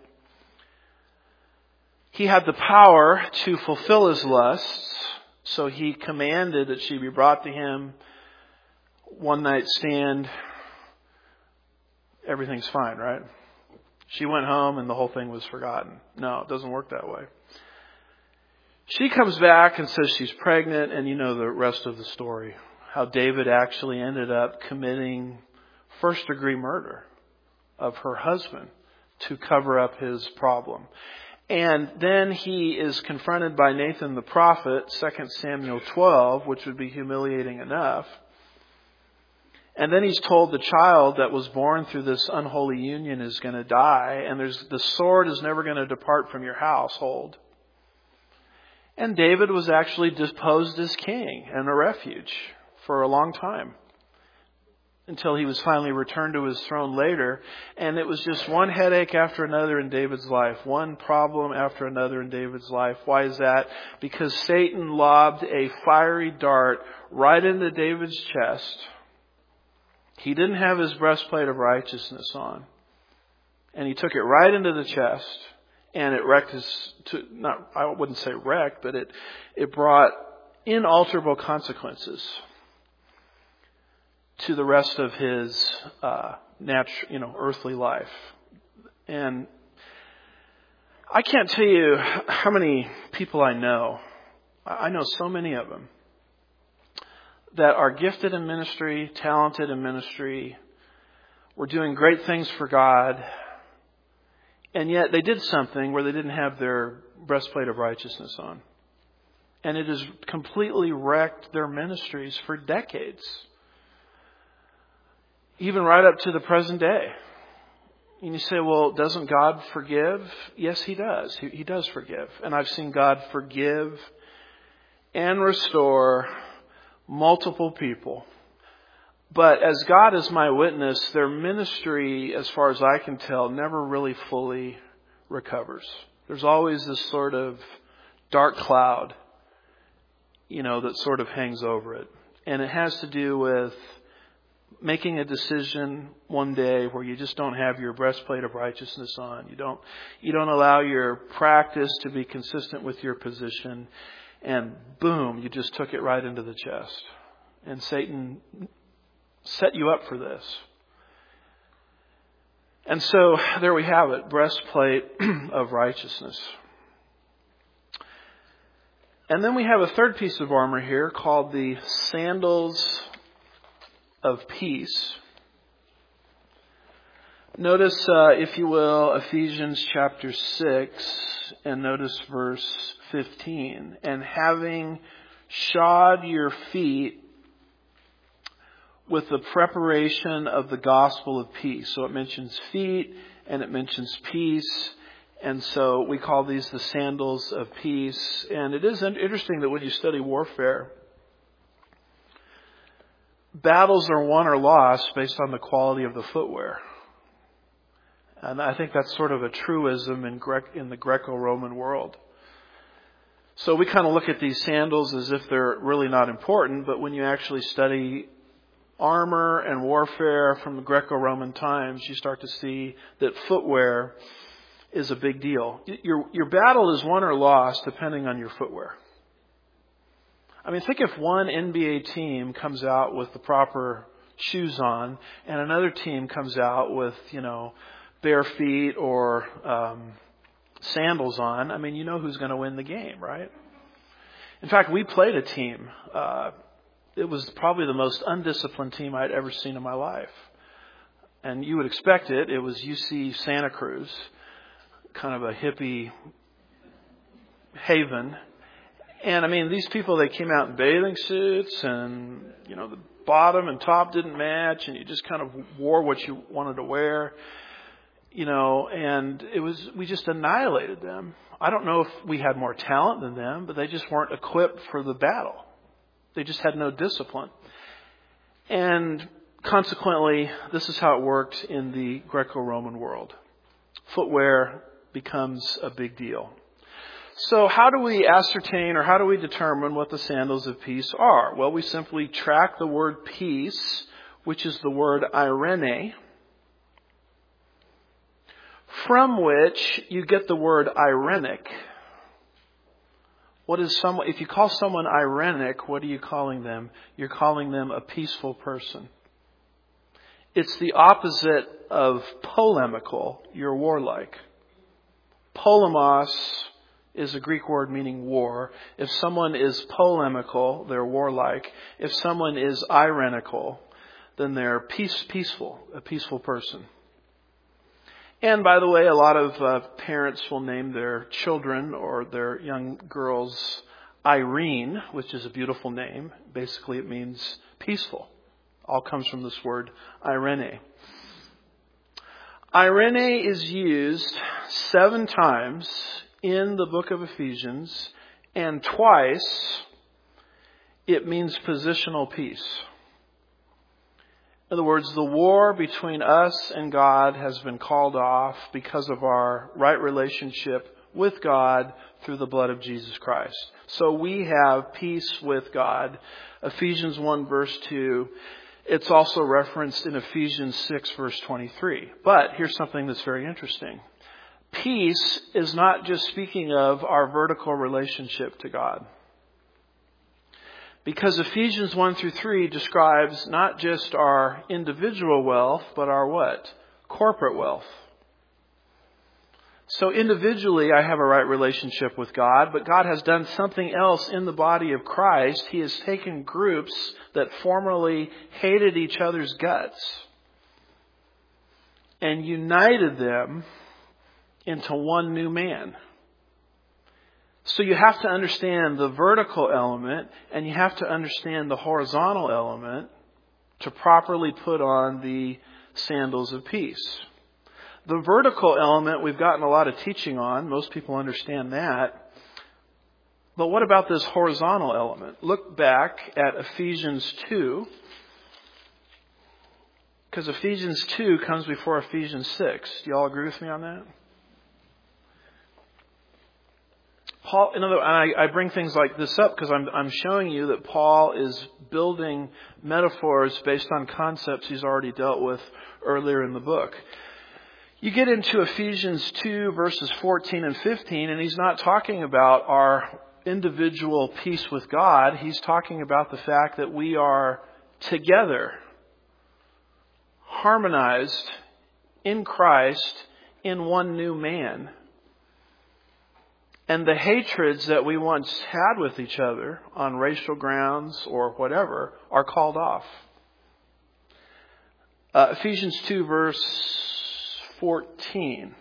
He had the power to fulfill his lusts. So he commanded that she be brought to him. One night stand. Everything's fine, right? She went home and the whole thing was forgotten. No, it doesn't work that way. She comes back and says she's pregnant, and you know the rest of the story. How David actually ended up committing first degree murder of her husband to cover up his problem. And then he is confronted by Nathan the prophet, Second Samuel twelve, which would be humiliating enough. And then he's told the child that was born through this unholy union is going to die, and there's the sword is never going to depart from your household. And David was actually deposed as king and a refuge for a long time, until he was finally returned to his throne later. And it was just one headache after another in David's life. One problem after another in David's life. Why is that? Because Satan lobbed a fiery dart right into David's chest. He didn't have his breastplate of righteousness on. And he took it right into the chest. And it wrecked his, to, not, I wouldn't say wrecked, but it, it brought inalterable consequences to the rest of his uh, natural, you know, earthly life. And I can't tell you how many people I know. I know so many of them that are gifted in ministry, talented in ministry, were doing great things for God, and yet they did something where they didn't have their breastplate of righteousness on. And it has completely wrecked their ministries for decades. Even right up to the present day. And you say, well, doesn't God forgive? Yes, He does. He, he does forgive. And I've seen God forgive and restore multiple people. But as God is my witness, their ministry, as far as I can tell, never really fully recovers. There's always this sort of dark cloud, you know, that sort of hangs over it. And it has to do with making a decision one day where you just don't have your breastplate of righteousness on. You don't, you don't allow your practice to be consistent with your position. And boom, you just took it right into the chest. And Satan set you up for this. And so there we have it, breastplate of righteousness. And then we have a third piece of armor here called the sandals of peace. Notice, uh, if you will, Ephesians chapter six, and notice verse fifteen. And having shod your feet with the preparation of the gospel of peace. So it mentions feet and it mentions peace. And so we call these the sandals of peace. And it is interesting that when you study warfare, battles are won or lost based on the quality of the footwear. And I think that's sort of a truism in Gre- in the Greco-Roman world. So we kind of look at these sandals as if they're really not important, but when you actually study armor and warfare from the Greco-Roman times, you start to see that footwear is a big deal. Your your battle is won or lost depending on your footwear. I mean, think if one N B A team comes out with the proper shoes on and another team comes out with, you know, bare feet or um, sandals on. I mean, you know who's going to win the game, right? In fact, we played a team uh, it was probably the most undisciplined team I'd ever seen in my life. And you would expect it. It was U C Santa Cruz, kind of a hippie haven. And I mean, these people, they came out in bathing suits and, you know, the bottom and top didn't match and you just kind of wore what you wanted to wear, you know, and it was, we just annihilated them. I don't know if we had more talent than them, but they just weren't equipped for the battle. They just had no discipline. And consequently, this is how it worked in the Greco-Roman world. Footwear becomes a big deal. So how do we ascertain or how do we determine what the sandals of peace are? Well, we simply track the word peace, which is the word eirene, from which you get the word irenic. What is someone, if you call someone irenic, what are you calling them? You're calling them a peaceful person. It's the opposite of polemical. You're warlike. Polemos is a Greek word meaning war. If someone is polemical, they're warlike. If someone is irenical, then they're peace, peaceful, a peaceful person. And by the way, a lot of uh, parents will name their children or their young girls Irene, which is a beautiful name. Basically, it means peaceful. All comes from this word Irene. Irene is used seven times in the book of Ephesians, and twice it means positional peace. In other words, the war between us and God has been called off because of our right relationship with God through the blood of Jesus Christ. So we have peace with God. Ephesians one verse two. It's also referenced in Ephesians six verse twenty-three. But here's something that's very interesting. Peace is not just speaking of our vertical relationship to God. Because Ephesians one through three describes not just our individual wealth, but our what? Corporate wealth. So individually, I have a right relationship with God, but God has done something else in the body of Christ. He has taken groups that formerly hated each other's guts and united them into one new man. So you have to understand the vertical element and you have to understand the horizontal element to properly put on the sandals of peace. The vertical element we've gotten a lot of teaching on. Most people understand that. But what about this horizontal element? Look back at Ephesians two. Because Ephesians two comes before Ephesians six. Do you all agree with me on that? Paul, in other, I, I bring things like this up because I'm, I'm showing you that Paul is building metaphors based on concepts he's already dealt with earlier in the book. You get into Ephesians two verses fourteen and fifteen, and he's not talking about our individual peace with God. He's talking about the fact that we are together, harmonized in Christ in one new man. And the hatreds that we once had with each other on racial grounds or whatever are called off. Uh, Ephesians two verse fourteen.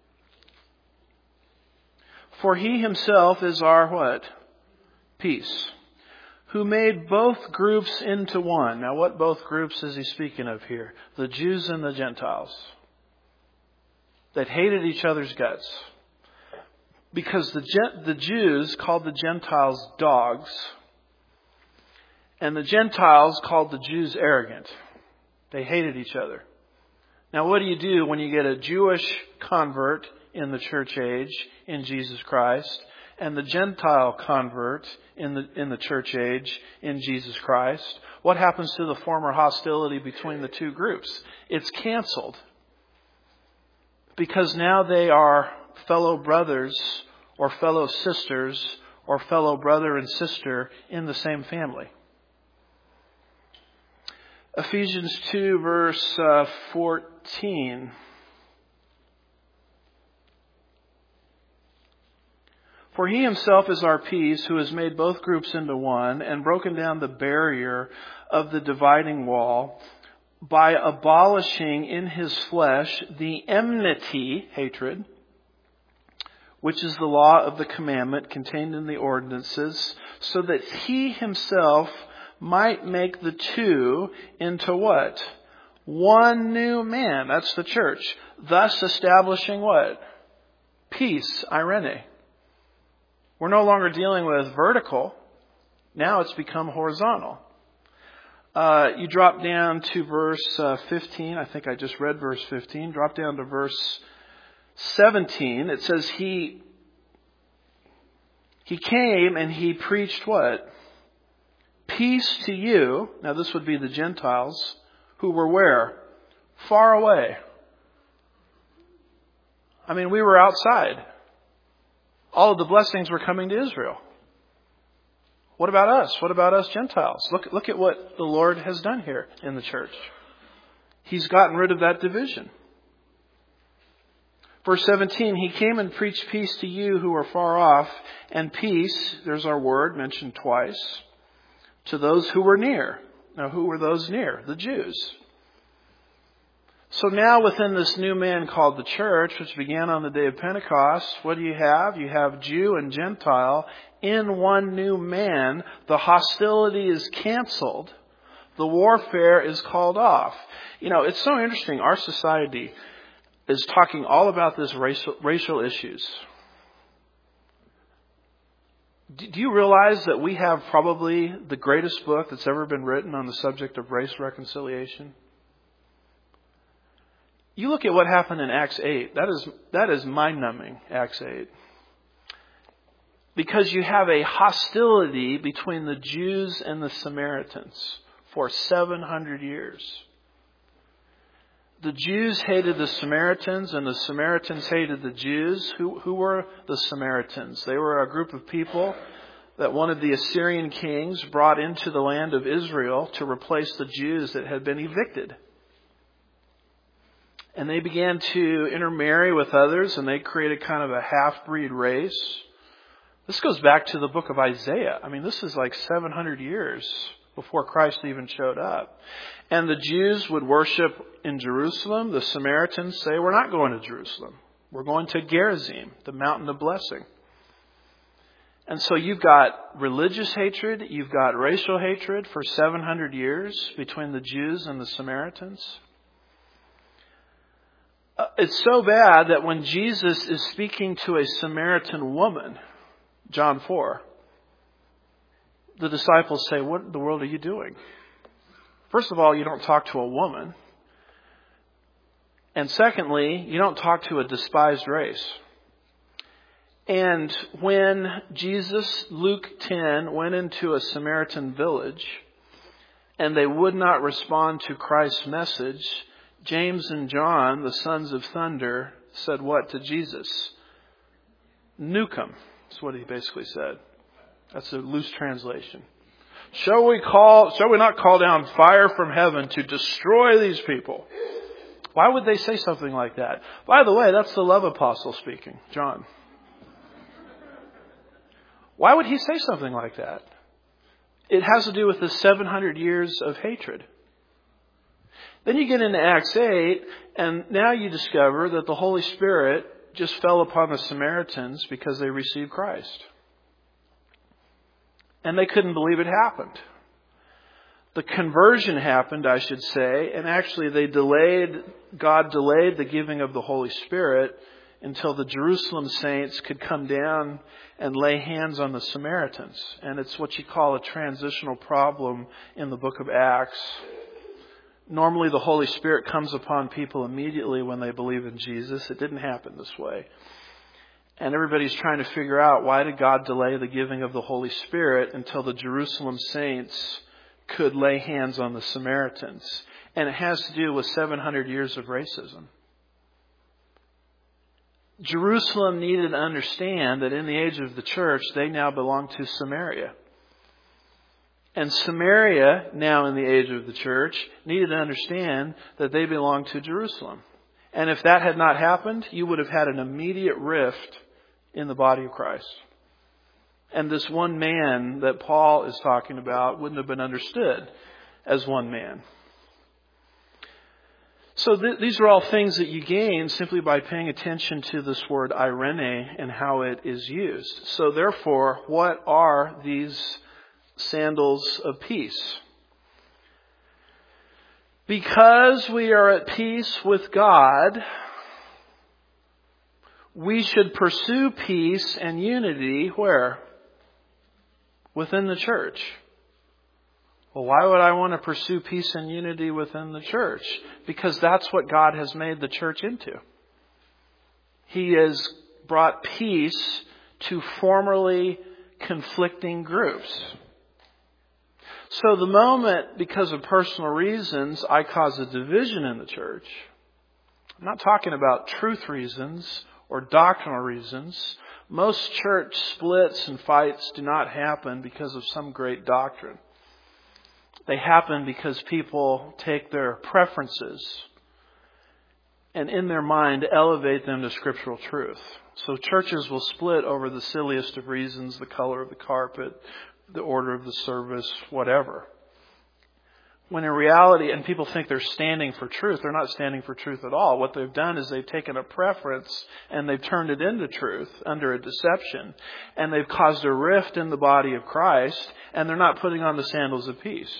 For he himself is our what? Peace. Who made both groups into one. Now what both groups is he speaking of here? The Jews and the Gentiles. That hated each other's guts. Because the the Jews called the Gentiles dogs, and the Gentiles called the Jews arrogant. They hated each other. Now, what do you do when you get a Jewish convert in the church age in Jesus Christ, and the Gentile convert in the in the church age in Jesus Christ? What happens to the former hostility between the two groups? It's canceled. Because now they are fellow brothers or fellow sisters or fellow brother and sister in the same family. Ephesians two verse uh, fourteen. For he himself is our peace, who has made both groups into one and broken down the barrier of the dividing wall by abolishing in his flesh the enmity, hatred, which is the law of the commandment contained in the ordinances, so that he himself might make the two into what? One new man. That's the church. Thus establishing what? Peace, irene. We're no longer dealing with vertical. Now it's become horizontal. Uh, you drop down to verse uh, fifteen. I think I just read verse fifteen. Drop down to verse seventeen. It says he, he came and he preached what? Peace to you. Now this would be the Gentiles who were where? Far away. I mean, we were outside. All of the blessings were coming to Israel. What about us? What about us Gentiles? Look, look at what the Lord has done here in the church. He's gotten rid of that division. Verse seventeen, he came and preached peace to you who are far off, and peace, there's our word mentioned twice, to those who were near. Now, who were those near? The Jews. So now within this new man called the church, which began on the day of Pentecost, what do you have? You have Jew and Gentile in one new man. The hostility is canceled. The warfare is called off. You know, it's so interesting. Our society is talking all about this racial, racial issues. Do you realize that we have probably the greatest book that's ever been written on the subject of race reconciliation? You look at what happened in Acts eight. That is, that is mind-numbing, Acts eight. Because you have a hostility between the Jews and the Samaritans for seven hundred years. The Jews hated the Samaritans and the Samaritans hated the Jews. Who, who were the Samaritans? They were a group of people that one of the Assyrian kings brought into the land of Israel to replace the Jews that had been evicted. And they began to intermarry with others, and they created kind of a half-breed race. This goes back to the book of Isaiah. I mean, this is like seven hundred years before Christ even showed up. And the Jews would worship in Jerusalem. The Samaritans say, we're not going to Jerusalem. We're going to Gerizim, the mountain of blessing. And so you've got religious hatred. You've got racial hatred for seven hundred years between the Jews and the Samaritans. Uh, it's so bad that when Jesus is speaking to a Samaritan woman, John four, the disciples say, what in the world are you doing? First of all, you don't talk to a woman. And secondly, you don't talk to a despised race. And when Jesus, Luke ten, went into a Samaritan village and they would not respond to Christ's message, James and John, the sons of thunder, said what to Jesus? Nuke him. That's what he basically said. That's a loose translation. Shall we call, shall we not call down fire from heaven to destroy these people? Why would they say something like that? By the way, that's the love apostle speaking, John. Why would he say something like that? It has to do with the seven hundred years of hatred. Then you get into Acts eight, and now you discover that the Holy Spirit just fell upon the Samaritans because they received Christ. And they couldn't believe it happened. The conversion happened, I should say, and actually they delayed, God delayed the giving of the Holy Spirit until the Jerusalem saints could come down and lay hands on the Samaritans. And it's what you call a transitional problem in the book of Acts. Normally the Holy Spirit comes upon people immediately when they believe in Jesus. It didn't happen this way. And everybody's trying to figure out, why did God delay the giving of the Holy Spirit until the Jerusalem saints could lay hands on the Samaritans? And it has to do with seven hundred years of racism. Jerusalem needed to understand that in the age of the church, they now belong to Samaria. And Samaria, now in the age of the church, needed to understand that they belong to Jerusalem. And if that had not happened, you would have had an immediate rift in the body of Christ. And this one man that Paul is talking about wouldn't have been understood as one man. So th- these are all things that you gain simply by paying attention to this word eirene and how it is used. So therefore, what are these sandals of peace? Because we are at peace with God, we should pursue peace and unity where? Within the church. Well, why would I want to pursue peace and unity within the church? Because that's what God has made the church into. He has brought peace to formerly conflicting groups. So the moment, because of personal reasons, I cause a division in the church, I'm not talking about truth reasons or doctrinal reasons. Most church splits and fights do not happen because of some great doctrine. They happen because people take their preferences and in their mind elevate them to scriptural truth. So churches will split over the silliest of reasons, the color of the carpet, the order of the service, whatever. When in reality, and people think they're standing for truth, they're not standing for truth at all. What they've done is they've taken a preference and they've turned it into truth under a deception. And they've caused a rift in the body of Christ, and they're not putting on the sandals of peace.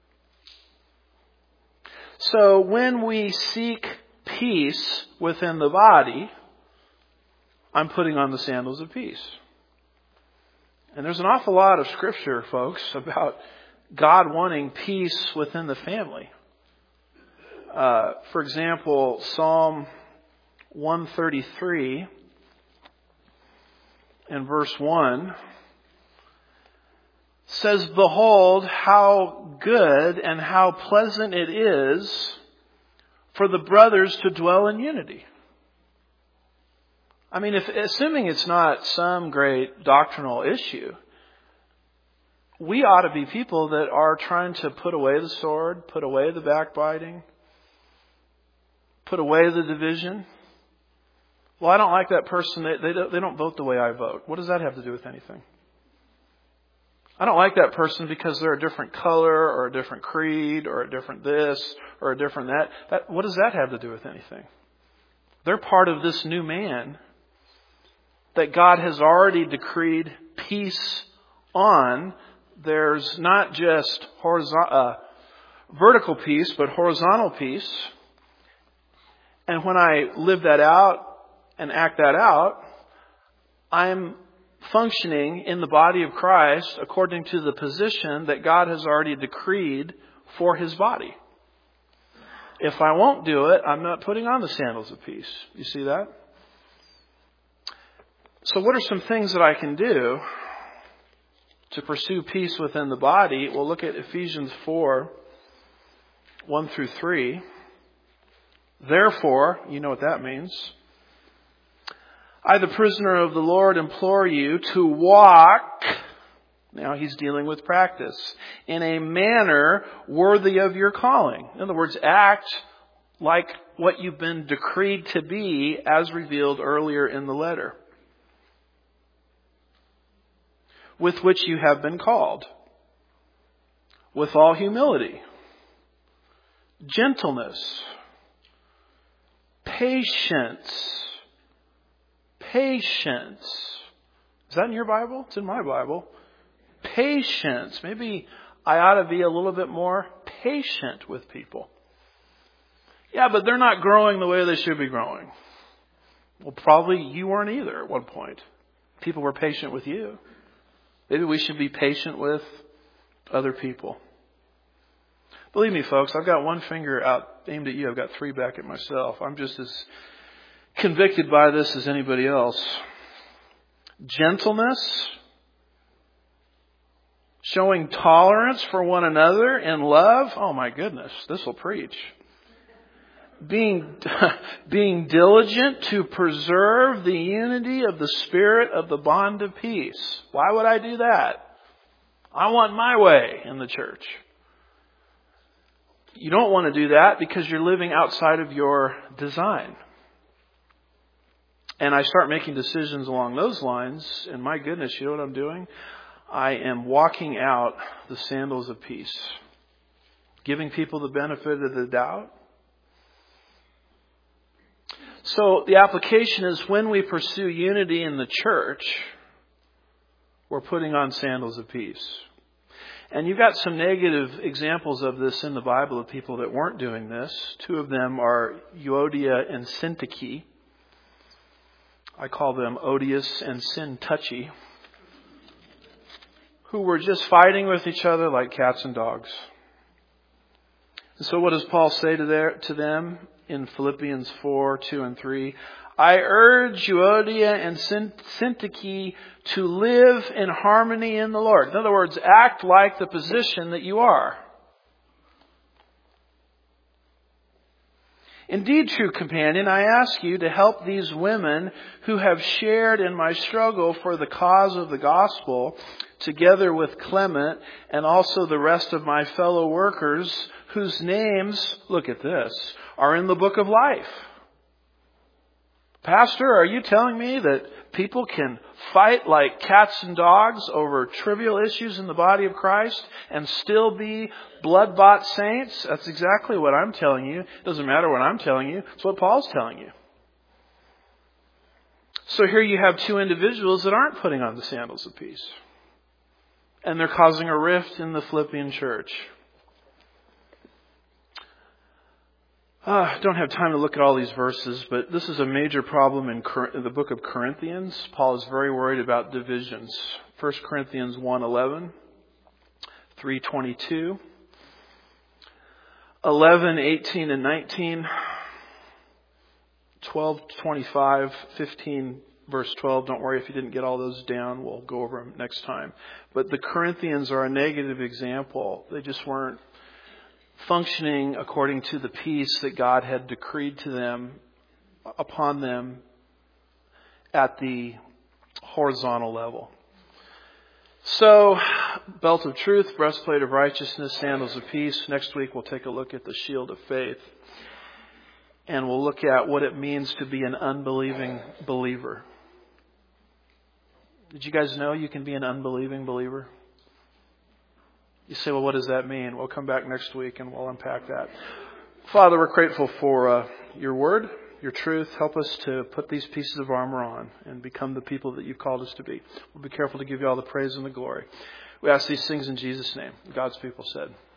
So when we seek peace within the body, I'm putting on the sandals of peace. And there's an awful lot of scripture, folks, about God wanting peace within the family. Uh, for example, Psalm one thirty-three and verse one says, "Behold, how good and how pleasant it is for the brothers to dwell in unity." I mean, if assuming it's not some great doctrinal issue, we ought to be people that are trying to put away the sword, put away the backbiting, put away the division. Well, I don't like that person. They, they, don't, they don't vote the way I vote. What does that have to do with anything? I don't like that person because they're a different color or a different creed or a different this or a different that. that. What does that have to do with anything? They're part of this new man that God has already decreed peace on. There's not just horizontal, uh, vertical peace, but horizontal peace. And when I live that out and act that out, I'm functioning in the body of Christ according to the position that God has already decreed for His body. If I won't do it, I'm not putting on the sandals of peace. You see that? So what are some things that I can do to pursue peace within the body? We'll look at Ephesians four, one through three. Therefore, you know what that means. I, the prisoner of the Lord, implore you to walk, now he's dealing with practice, in a manner worthy of your calling. In other words, act like what you've been decreed to be as revealed earlier in the letter, with which you have been called, with all humility, gentleness, patience, Patience. Is that in your Bible? It's in my Bible. Patience. Maybe I ought to be a little bit more patient with people. Yeah, but they're not growing the way they should be growing. Well, probably you weren't either at one point. People were patient with you. Maybe we should be patient with other people. Believe me, folks, I've got one finger out aimed at you. I've got three back at myself. I'm just as convicted by this as anybody else. Gentleness, showing tolerance for one another in love. Oh my goodness, this will preach. Being, being diligent to preserve the unity of the Spirit of the bond of peace. Why would I do that? I want my way in the church. You don't want to do that because you're living outside of your design. and I start making decisions along those lines, and my goodness, you know what I'm doing? I am walking out the sandals of peace, giving people the benefit of the doubt. So the application is, when we pursue unity in the church, we're putting on sandals of peace. And you've got some negative examples of this in the Bible of people that weren't doing this. Two of them are Euodia and Syntyche. I call them odious and sin-touchy, who were just fighting with each other like cats and dogs. And so what does Paul say to, their, to them in Philippians four, two and three? I urge Euodia and Syntyche to live in harmony in the Lord. In other words, act like the position that you are. Indeed, true companion, I ask you to help these women who have shared in my struggle for the cause of the gospel, together with Clement and also the rest of my fellow workers, whose names, look at this, are in the book of life. Pastor, are you telling me that people can fight like cats and dogs over trivial issues in the body of Christ and still be blood-bought saints? That's exactly what I'm telling you. It doesn't matter what I'm telling you. It's what Paul's telling you. So here you have two individuals that aren't putting on the sandals of peace. And they're causing a rift in the Philippian church. I uh, don't have time to look at all these verses, but this is a major problem in, Cor- in the book of Corinthians. Paul is very worried about divisions. First Corinthians one eleven, three twenty-two, eleven eighteen and nineteen, twelve twenty-five, fifteen verse twelve. Don't worry if you didn't get all those down. We'll go over them next time. But the Corinthians are a negative example. They just weren't functioning according to the peace that God had decreed to them, upon them at the horizontal level. So, belt of truth, breastplate of righteousness, sandals of peace. Next week we'll take a look at the shield of faith. And we'll look at what it means to be an unbelieving believer. Did you guys know you can be an unbelieving believer? You say, well, what does that mean? We'll come back next week and we'll unpack that. Father, we're grateful for uh, your word, your truth. Help us to put these pieces of armor on and become the people that you've called us to be. We'll be careful to give you all the praise and the glory. We ask these things in Jesus' name. God's people said.